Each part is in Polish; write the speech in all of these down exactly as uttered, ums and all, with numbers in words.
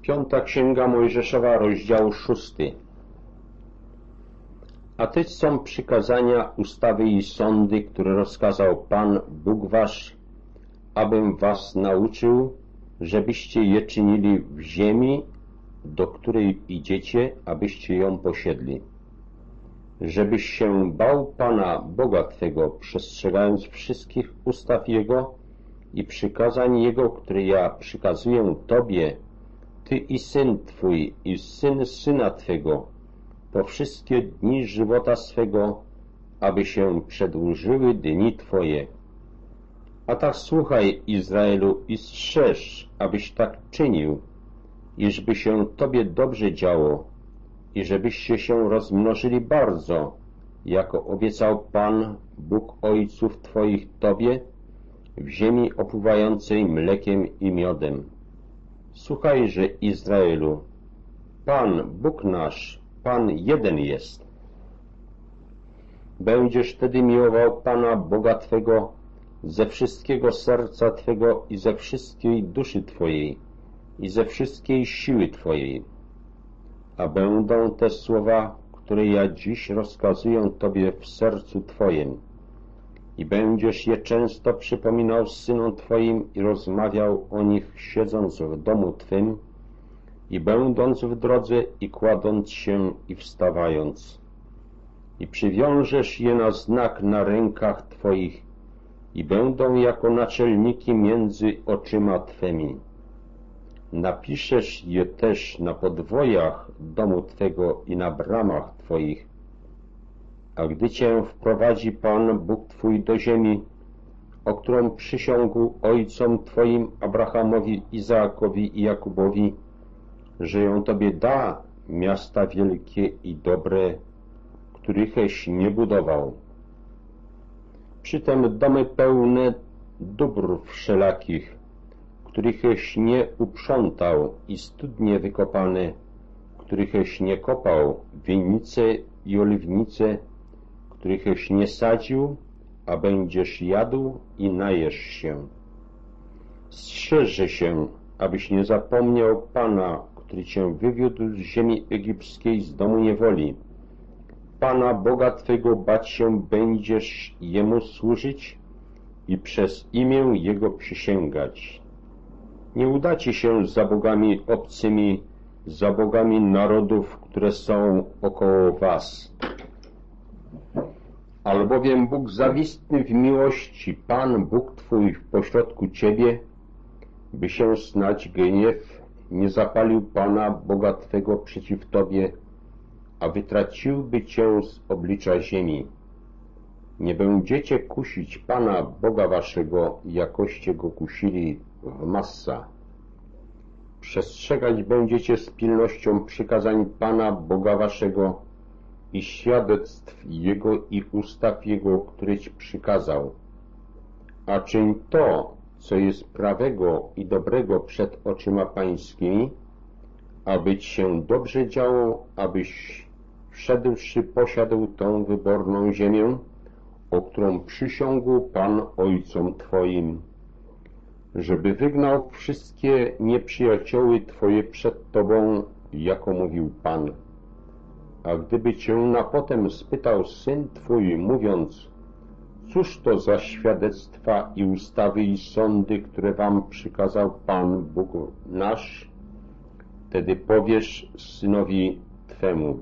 Piąta Księga Mojżeszowa, rozdział szósty. A tyć są przykazania, ustawy i sądy, które rozkazał Pan, Bóg wasz, abym was nauczył, żebyście je czynili w ziemi, do której idziecie, abyście ją posiedli. Żebyś się bał Pana, Boga Twego, przestrzegając wszystkich ustaw Jego i przykazań Jego, które ja przykazuję Tobie, Ty i syn Twój, i syn syna Twego, po wszystkie dni żywota swego, aby się przedłużyły dni Twoje. A tak słuchaj, Izraelu, i strzeż, abyś tak czynił, iżby się Tobie dobrze działo i żebyście się rozmnożyli bardzo, jako obiecał Pan, Bóg ojców Twoich Tobie, w ziemi opływającej mlekiem i miodem. Słuchajże, Izraelu, Pan, Bóg nasz, Pan jeden jest. Będziesz wtedy miłował Pana, Boga Twego, ze wszystkiego serca Twego i ze wszystkiej duszy Twojej i ze wszystkiej siły Twojej. A będą te słowa, które ja dziś rozkazuję Tobie w sercu Twoim. I będziesz je często przypominał synom Twoim i rozmawiał o nich, siedząc w domu Twym i będąc w drodze i kładąc się i wstawając. I przywiążesz je na znak na rękach Twoich i będą jako naczelniki między oczyma Twymi. Napiszesz je też na podwojach domu Twego i na bramach Twoich. A gdy Cię wprowadzi Pan, Bóg Twój, do ziemi, o którą przysiągł ojcom Twoim, Abrahamowi, Izaakowi i Jakubowi, że ją Tobie da, miasta wielkie i dobre, którycheś nie budował. Przytem domy pełne dóbr wszelakich, którycheś nie uprzątał, i studnie wykopane, którycheś nie kopał, winnice i oliwnice, którycheś nie sadził, a będziesz jadł i najesz się. Strzeże się, abyś nie zapomniał Pana, który Cię wywiódł z ziemi egipskiej, z domu niewoli. Pana Boga Twego bać się będziesz, Jemu służyć i przez imię Jego przysięgać. Nie udacie się za bogami obcymi, za bogami narodów, które są około was. Albowiem Bóg zawistny w miłości, Pan Bóg Twój w pośrodku Ciebie, by się snać gniew nie zapalił Pana Boga Twego przeciw Tobie, a wytraciłby Cię z oblicza ziemi. Nie będziecie kusić Pana Boga Waszego, jakoście Go kusili w Massa. Przestrzegać będziecie z pilnością przykazań Pana Boga Waszego i świadectw Jego i ustaw Jego, które Ci przykazał. A czyń to, co jest prawego i dobrego przed oczyma Pańskimi, aby Ci się dobrze działo, abyś wszedłszy posiadł tą wyborną ziemię, o którą przysiągł Pan ojcom Twoim, żeby wygnał wszystkie nieprzyjacioły Twoje przed Tobą, jako mówił Pan. A gdyby Cię na potem spytał syn Twój, mówiąc, cóż to za świadectwa i ustawy i sądy, które Wam przykazał Pan Bóg nasz, wtedy powiesz synowi Twemu,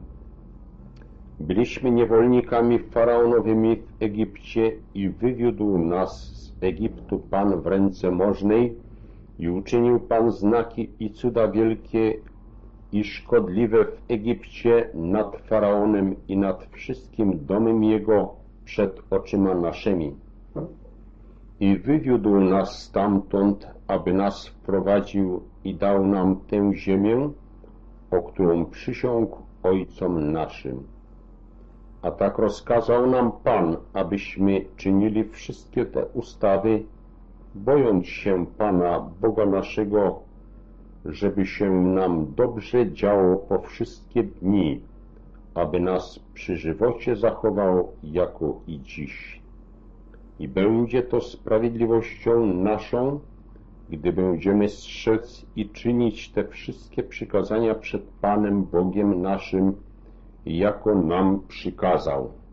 byliśmy niewolnikami faraonowymi w Egipcie i wywiódł nas z Egiptu Pan w ręce możnej i uczynił Pan znaki i cuda wielkie i szkodliwe w Egipcie nad faraonem i nad wszystkim domem jego przed oczyma naszymi. I wywiódł nas stamtąd, aby nas wprowadził i dał nam tę ziemię, o którą przysiągł ojcom naszym. A tak rozkazał nam Pan, abyśmy czynili wszystkie te ustawy, bojąc się Pana, Boga naszego, żeby się nam dobrze działo po wszystkie dni, aby nas przy żywocie zachował, jako i dziś. I będzie to sprawiedliwością naszą gdy będziemy strzec i czynić te wszystkie przykazania przed Panem Bogiem naszym, jako nam przykazał.